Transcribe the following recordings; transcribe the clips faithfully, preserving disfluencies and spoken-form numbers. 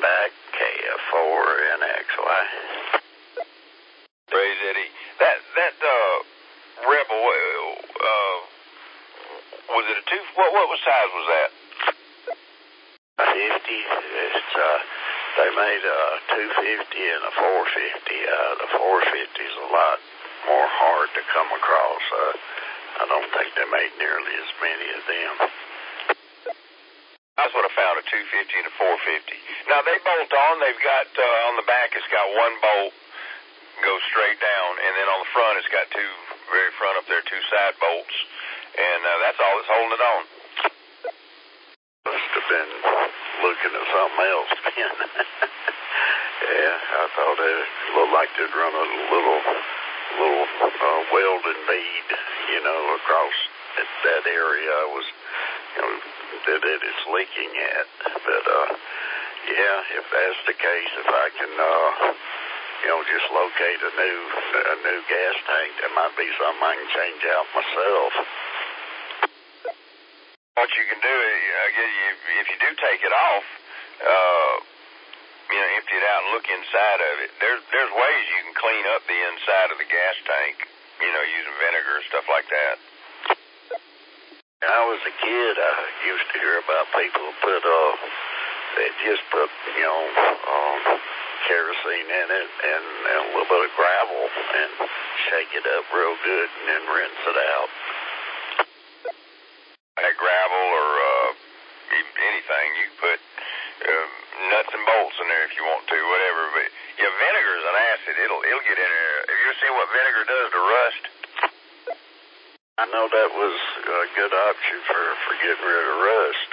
back, K F four N X Y. Praise Eddie. That, that, uh, Rebel, uh, was it a two, what, what was size was that? fifty. It's, uh, they made a two fifty and a four fifty. Uh, the four fifty is a lot more hard to come across. Uh, I don't think they made nearly as many of them. That's what I found, a two fifty and a four fifty. Now, they bolt on. They've got, uh, on the back, it's got one bolt goes straight down, and then on the front, it's got two, very front up there, two side bolts. And uh, that's all that's holding it on. Must have been looking at something else then. Yeah, I thought it looked like they'd run a little, little uh, welding bead, you know, across that, that area I was, you know, that it is leaking at. But, uh, yeah, if that's the case, if I can, uh, you know, just locate a new, a new gas tank, that might be something I can change out myself. What you can do, I guess, you, if you do take it off, uh, you know, empty it out and look inside of it. There's there's ways you can clean up the inside of the gas tank, you know, using vinegar and stuff like that. When I was a kid, I used to hear about people who put, uh, they just put, you know, um, kerosene in it and, and a little bit of gravel and shake it up real good and then rinse it out. That gravel or uh, anything, you can put uh, nuts and bolts in there if you want to, whatever. But yeah, vinegar is an acid. It'll it'll get in there. Have you ever seen what vinegar does to rust? I know that was a good option for, for getting rid of rust.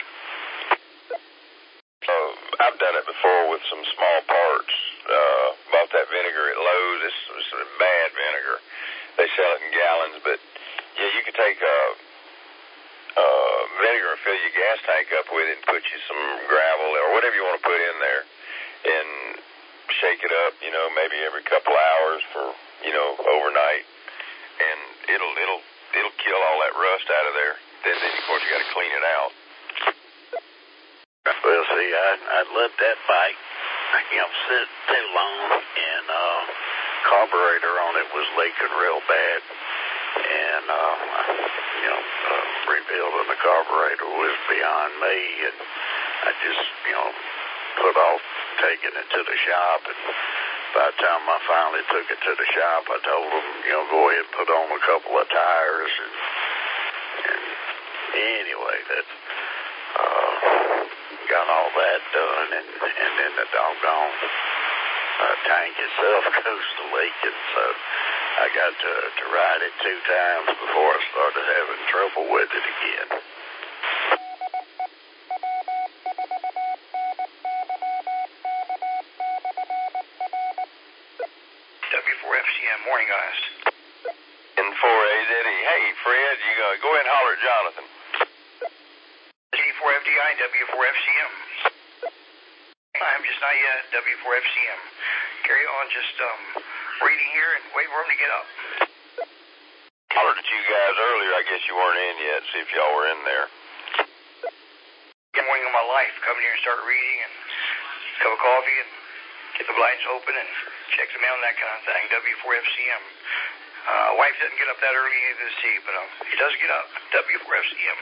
Uh, I've done it before with some small parts. Uh, bought that vinegar at Lowe's. It's, it's bad vinegar. They sell it in gallons, but yeah, you could take a. Uh, vinegar and fill your gas tank up with it and put you some gravel or whatever you want to put in there and shake it up, you know, maybe every couple hours for, you know, overnight, and it'll it'll it'll kill all that rust out of there. Then, then of course, you got to clean it out. Well, see, I, I'd let that bike, you know, sit too long, and uh, carburetor on it was leaking real bad. And, uh, you know, uh, rebuilding the carburetor was beyond me, and I just, you know, put off taking it to the shop, and by the time I finally took it to the shop, I told them, you know, go ahead and put on a couple of tires, and, and anyway, that, uh, got all that done, and, and then the doggone uh, tank itself goes to leaking, so I got to, to ride it two times before I started having trouble with it again. W four F C M, morning, guys. N four A Eddie. Hey, Fred, you go, go ahead and holler at Jonathan. G four F D I, W four F C M. I'm just not yet, W four F C M. Carry on, just, um... reading here and wait for him to get up. Hollered at you guys earlier. I guess you weren't in yet. See if y'all were in there. Good morning of my life. Come here and start reading and cup of coffee and get the blinds open and check the mail and that kind of thing. W four F C M. Uh, wife doesn't get up that early either to see, but um, he does get up. W four F C M.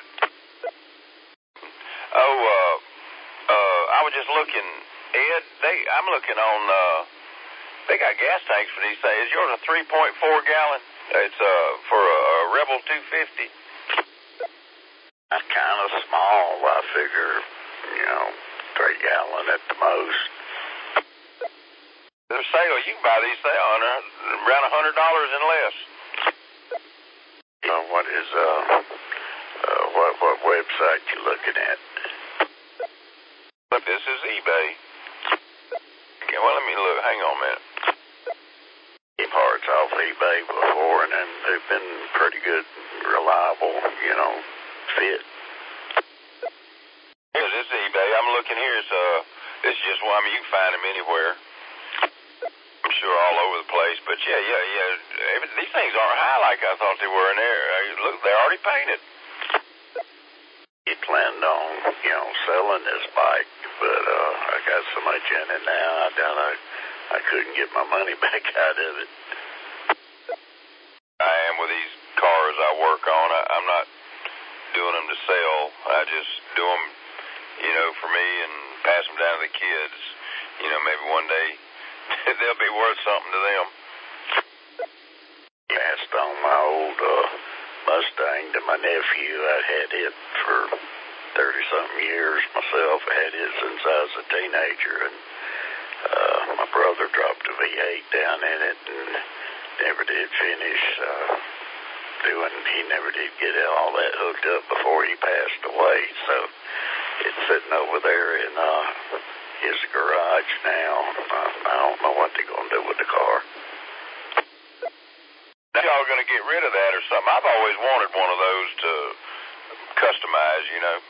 Oh, uh, uh, I was just looking, Ed. They, I'm looking on. Uh, They got gas tanks for these things. Is yours a three point four gallon? It's uh for a, a Rebel two fifty. That's kind of small. I figure, you know, three gallon at the most. There's a sale. You can buy these things on around a hundred dollars and less. You know, what is uh, uh what what website you looking at? Look, this is eBay. Okay, well, let me look. Hang on a minute. Parts off eBay before, and then they've been pretty good, reliable, you know, fit. Here's this eBay. I'm looking here. It's, uh, this is just one. I mean, you can find them anywhere. I'm sure all over the place. But yeah, yeah, yeah. Every, these things aren't high like I thought they were in there. Look, they're already painted. he planned on, you know, selling this bike, but uh, I got so much in it now, I doubt I, I couldn't get my money back out of it. I am with these cars I work on. I, I'm not doing them to sell. I just do them, you know, for me and pass them down to the kids. You know, maybe one day they'll be worth something to them. Passed on my old uh, Mustang to my nephew. I'd had it for thirty-something years myself. I had it since I was a teenager, and uh, my brother dropped a V eight down in it and never did finish uh, doing, he never did get all that hooked up before he passed away, so it's sitting over there in uh, his garage now. Uh, I don't know what they're going to do with the car. Y'all going to get rid of that or something? I've always wanted one of those to customize, you know.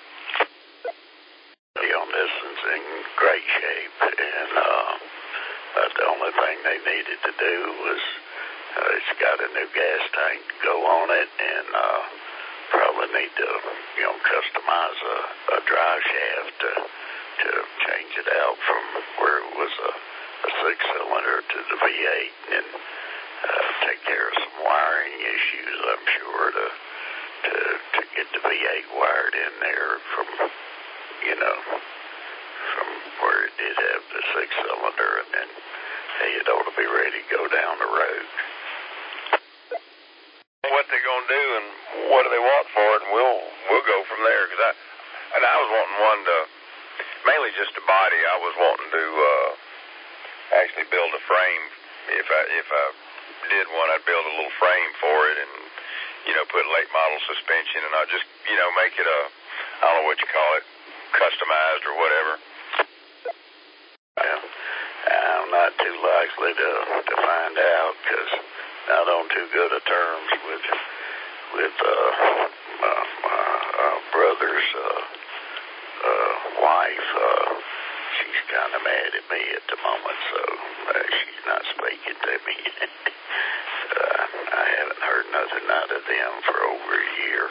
On this one's in great shape, and uh, uh, the only thing they needed to do was uh, it's got a new gas tank to go on it, and uh, probably need to, you know, customize a, a drive shaft to, to change it out from where it was a, a six-cylinder to the V eight, and uh, take care of some wiring issues, I'm sure, to to to get the V eight wired in there from, you know, from where it did have the six-cylinder, and then, hey, it ought to be ready to go down the road. What they're going to do and what do they want for it, and we'll we'll go from there. Cause I, and I was wanting one to, mainly just a body. I was wanting to uh, actually build a frame. If I if I did one, I'd build a little frame for it and, you know, put late model suspension, and I'll just, you know, make it a, I don't know what you call it, customized or whatever. Well, I'm not too likely to to find out, because not on too good of terms with with uh, my, my uh, brother's uh, uh, wife. Uh, she's kind of mad at me at the moment, so uh, she's not speaking to me. uh, I haven't heard nothing out of them for over a year.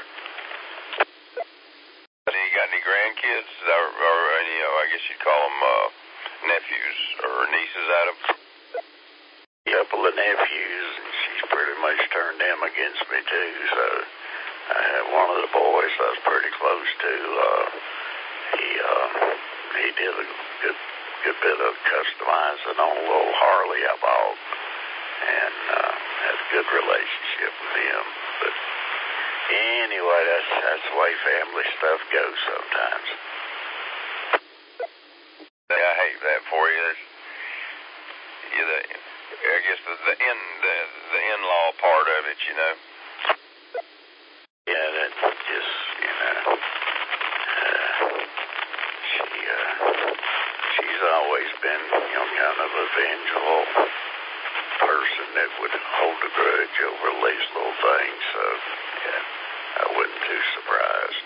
You got any grandkids, or, or any, you know, I guess you'd call them uh, nephews or nieces, Adam? A couple of nephews, and she's pretty much turned them against me too. So I had one of the boys I was pretty close to. Uh, he uh, he did a good good bit of customizing on a little Harley I bought, and uh, had a good relationship with him. But anyway, that's that's the way family stuff goes sometimes. Yeah, I hate that for you. There's, you the, I guess the the in the the in-law part of it, you know. Yeah, that just, you know, uh, she uh, she's always been, you know, kind of a vengeful person that would hold a grudge over these little things. So yeah, I wasn't too surprised.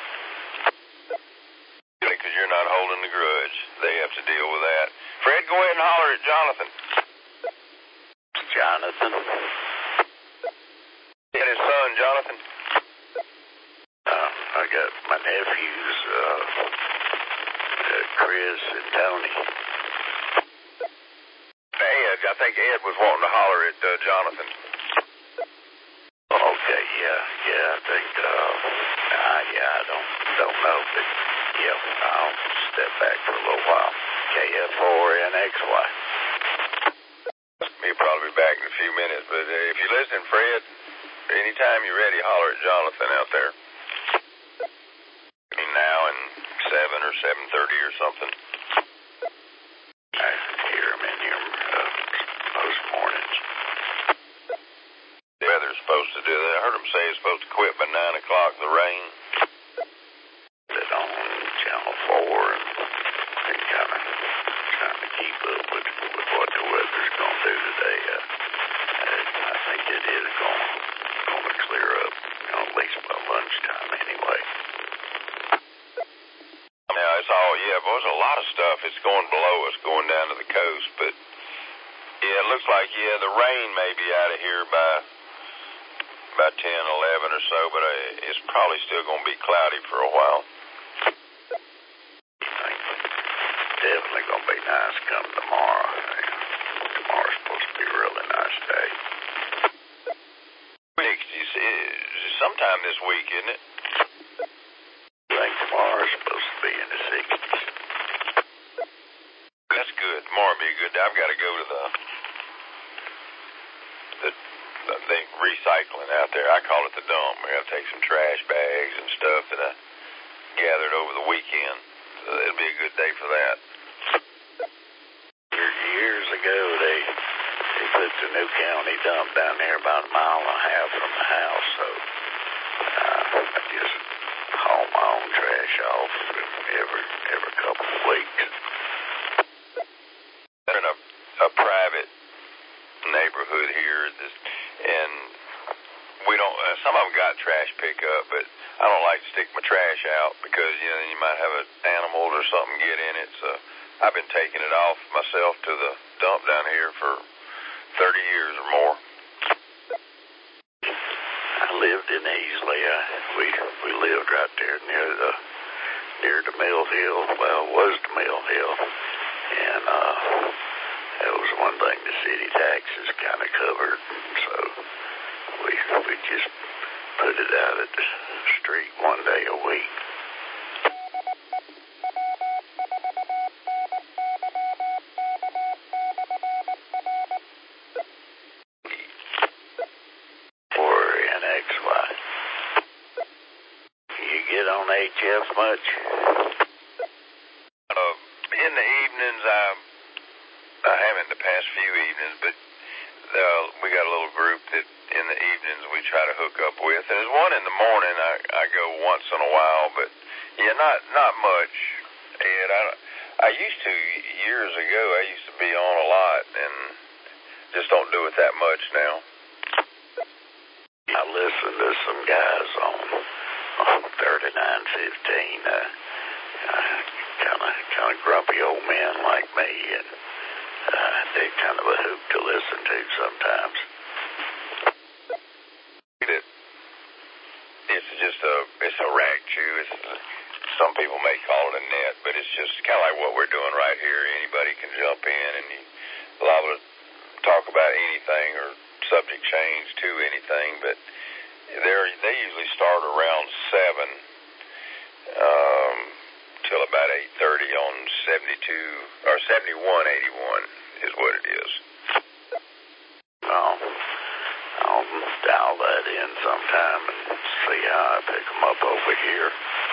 Because you're not holding the grudge. They have to deal with that. Fred, go ahead and holler at Jonathan. Jonathan? And his son, Jonathan. Uh, I got my nephews, uh, uh, Chris and Tony. Ed, I think Ed was wanting to holler at uh, Jonathan. Okay, yeah, yeah, I think, uh, uh, yeah, I don't, don't know, but yeah, I'll step back for a little while. K F four N X Y. He'll probably be back in a few minutes, but uh, if you're listening, Fred, anytime you're ready, holler at Jonathan out there. I mean, now in seven or seven thirty or something. I hear him in here uh, most mornings. The weather's supposed to do that. I heard him say it's supposed to quit by nine o'clock, the rain. That on Channel four and, and kind of trying to keep up with, with what the weather's going to do today. Uh, I, I think it is going, going to clear up, you know, at least by lunchtime anyway. Yeah, it's all, yeah, but there's a lot of stuff. It's going below us, going down to the coast, but yeah, it looks like, yeah, the rain may be out of here by about ten, eleven or so, but uh, it's probably still going to be cloudy for a while. Definitely going to be nice come tomorrow. Tomorrow's supposed to be a really nice day. Sometime this week, isn't it? I think tomorrow's supposed to be in the sixties. That's good. Tomorrow will be a good day. I've got to go to the the, the, the recycling out there. I call it the dump. We got to take some trash bags and stuff that I gathered over the weekend. So it'll be a good day for that. Years ago, they they put the new county dump down there about a mile and a half from the house. So uh, I just haul my own trash off every every couple of weeks. They're in a, a private neighborhood here, and we don't. Uh, some of them got trash pickup, but I don't like to stick my trash out because you know you might have an animal or something get in it. So I've been taking it off myself to the dump down here for thirty years or more. I lived in Easley. I, we we lived right there near the near the Mill Hill. Well, it was the Mill Hill, and uh, that was one thing the city taxes kind of covered. So we we just put it out at the street one day a week. On H F much? Uh, in the evenings, I I haven't the past few evenings, but uh, we got a little group that in the evenings we try to hook up with. And there's one in the morning I, I go once in a while, but yeah, not not much. Ed, I I used to years ago. I used to be on a lot, and just don't do it that much now. I listen to some guys on. thirty-nine fifteen, uh, uh, kind of kind of grumpy old men like me, and uh, they're kind of a hoop to listen to sometimes. It's just a it's a rag chew. It's, some people may call it a net, but it's just kind of like what we're doing right here. Anybody can jump in and you liable to talk about anything or subject change to anything, but they're, they usually start around seven um, till about eight thirty on seventy-two or seventy-one eighty-one is what it is. Well, I'll dial that in sometime and see how I pick them up over here.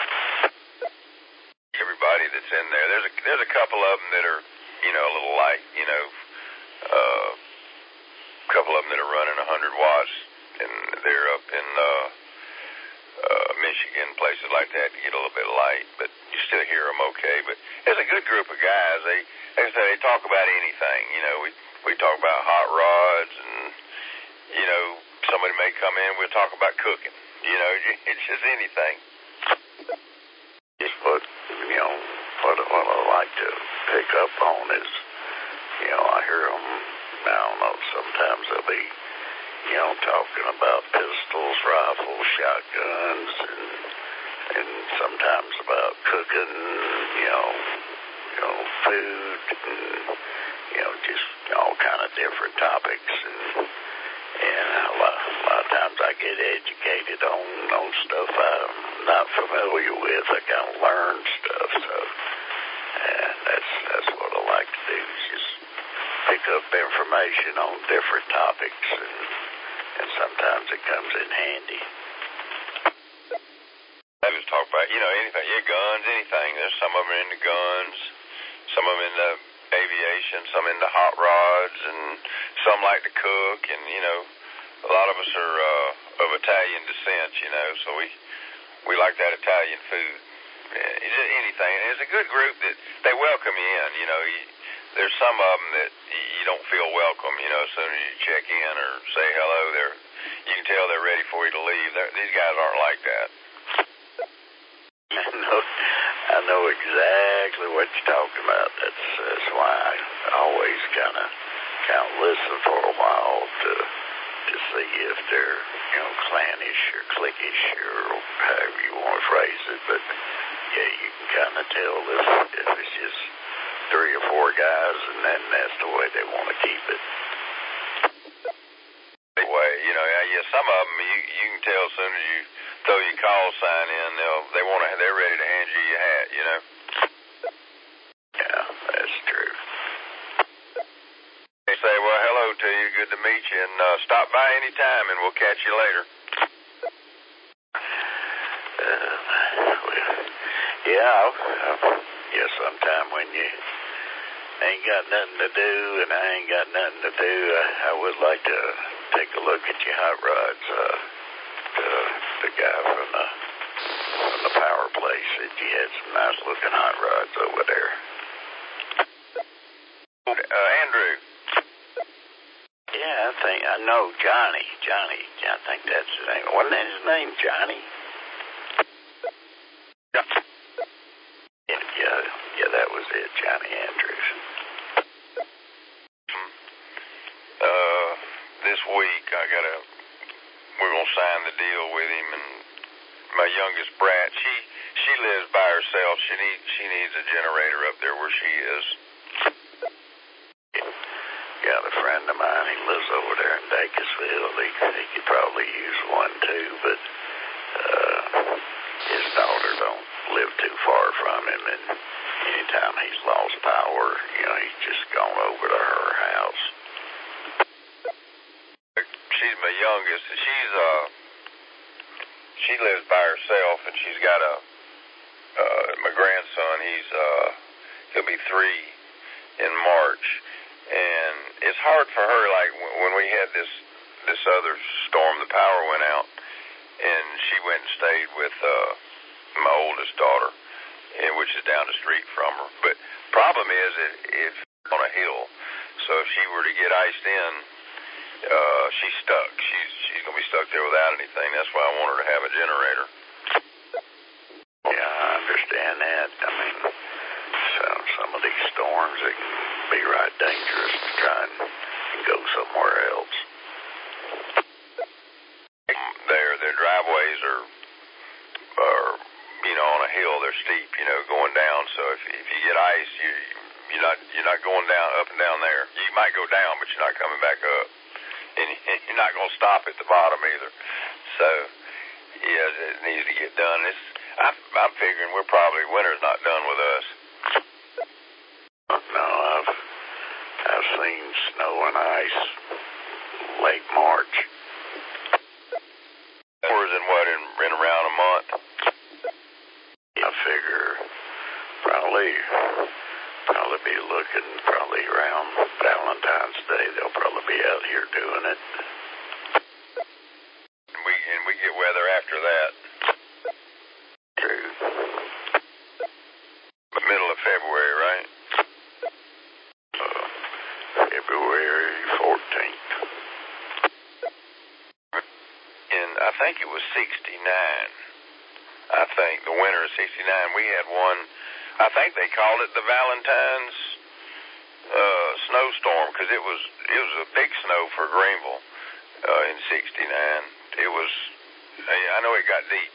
Everybody that's in there, there's a there's a couple of them that are you know a little light, you know, uh, a couple of them that are running one hundred watts. And they're up in uh, uh, Michigan, places like that, to get a little bit light, but you still hear them okay. But there's a good group of guys. They, like I say, they talk about anything. You know, we we talk about hot rods, and you know, somebody may come in, we'll talk about cooking. You know, it's just anything. Just what you know, what what I like to pick up on is, you know, I hear them. I don't know. Sometimes they'll be. You know, talking about pistols, rifles, shotguns, and and sometimes about cooking, you know, you know, food, and you know, just all kind of different topics, and and a lot, a lot of times I get educated on on stuff I'm not familiar with. I kind of learn stuff, so and that's that's what I like to do is just pick up information on different topics and. And sometimes it comes in handy. I just talk about, you know, anything. Yeah, guns, anything. There's some of them into guns, some of them into aviation, some into hot rods, and some like to cook. And, you know, a lot of us are uh, of Italian descent, you know, so we we like that Italian food. It's just anything. And it's a good group that they welcome you in, you know. You, There's some of them that you don't feel welcome, you know, as soon as you check in or say hello, they're, you can tell they're ready for you to leave. They're, these guys aren't like that. I know, I know exactly what you're talking about. That's, that's why I always kind of kind of listen for a while to to to see if they're, you know, clannish or cliquish or however you want to phrase it. But, yeah, you can kind of tell if, if it's just three or four guys, and then that's the way they want to keep it. Way, you know, yeah, some of them you you can tell as soon as you throw your call sign in, they'll they want to they're ready to hand you your hat, you know. Yeah, that's true. They say, well, hello to you, good to meet you, and uh, stop by any time, and we'll catch you later. Uh, well, yeah, uh, yeah. Sometime when you ain't got nothing to do, and I ain't got nothing to do, I, I would like to take a look at your hot rods. Uh, the, the guy from the from the power place said you had some nice looking hot rods over there. Uh, Andrew. Yeah, I think I know Johnny. Johnny, I think that's his name. Wasn't that his name, Johnny? Yeah. Yeah, yeah, yeah, that was it, Johnny Andrews. Uh, this week I gotta, we're gonna sign the deal with him, and my youngest brat, she she lives by herself. She needs she needs a generator up there where she is. Got a friend of mine, he lives over there in Dacusville. He, he could probably use one too, but uh, his daughter don't live too far from him, and anytime he's lost power, you know, he's just gone over to her house. She's my youngest, and she's uh she lives by herself, and she's got a uh my grandson. He's uh he'll be three in March. And it's hard for her, like when we had this this other storm, the power went out, and she went and stayed with uh, my oldest daughter, and which is down the street from her. But problem is, it, it's on a hill, so if she were to get iced in, uh, she's stuck. She's she's gonna be stuck there without anything. That's why I want her to have a generator. Yeah, I understand that. I mean, some some of these storms, it can be right dangerous to try and, and go somewhere else. Their their driveways are are you know on a hill. They're steep, you know, going down. So if if you get ice, you you're not you're not going down up and down there. You might go down, but you're not coming back up, and you're not going to stop at the bottom either. So yeah, it needs to get done. It's I'm, I'm figuring we're probably winter's not done with us. No, I've I've seen snow and ice late March. More than what in, in around a month. I figure probably probably be looking probably around Valentine's Day. They'll probably be out here doing it. And we and we get weather after that. True. Middle of February, right? February fourteenth. And I think it was sixty-nine. I think the winter of sixty-nine. We had one, I think they called it the Valentine's uh, snowstorm, because it was it was a big snow for Greenville uh, in sixty-nine. It was, I know it got deep.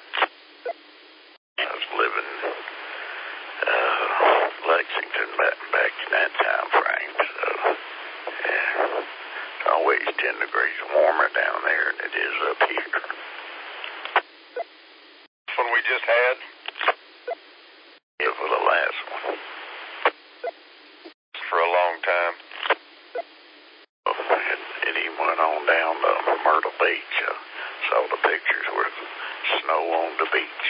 I was living uh, Lexington back, back in that time frame, so yeah, it's always ten degrees warmer down there than it is up here. When we just had? Yeah, for the last one. For a long time. Oh, and, and he went on down to Myrtle Beach. I saw the pictures with snow on the beach.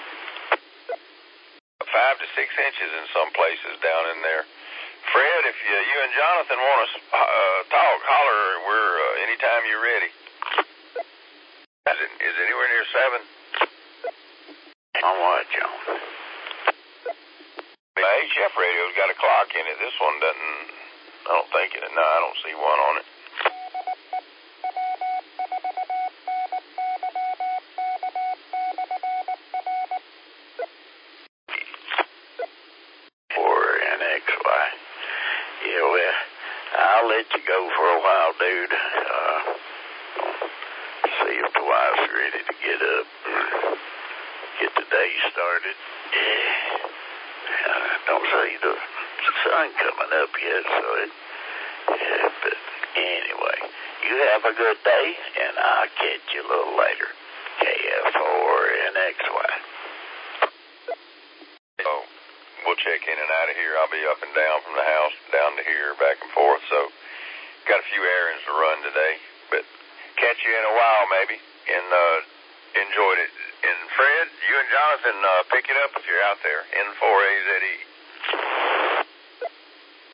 Five to six inches in some places down in there. Fred, if you, you and Jonathan want to uh, talk, holler. We're uh, anytime you're ready. Is it, is it anywhere near seven? On what, John? The H F radio's got a clock in it. This one doesn't. I don't think it. No, I don't see one on it. Yeah, well, I'll let you go for a while, dude. Uh, get up, get the day started. Yeah. Uh, don't see the sun coming up yet, so it, yeah, but anyway, you have a good day, and I'll catch you a little later. K F four N X Y. So, we'll check in and out of here. I'll be up and down from the house, down to here, back and forth, so got a few errands to run today, but catch you in a while maybe, and uh, enjoyed it. And Fred, you and Jonathan, uh, pick it up if you're out there, N four A Z E.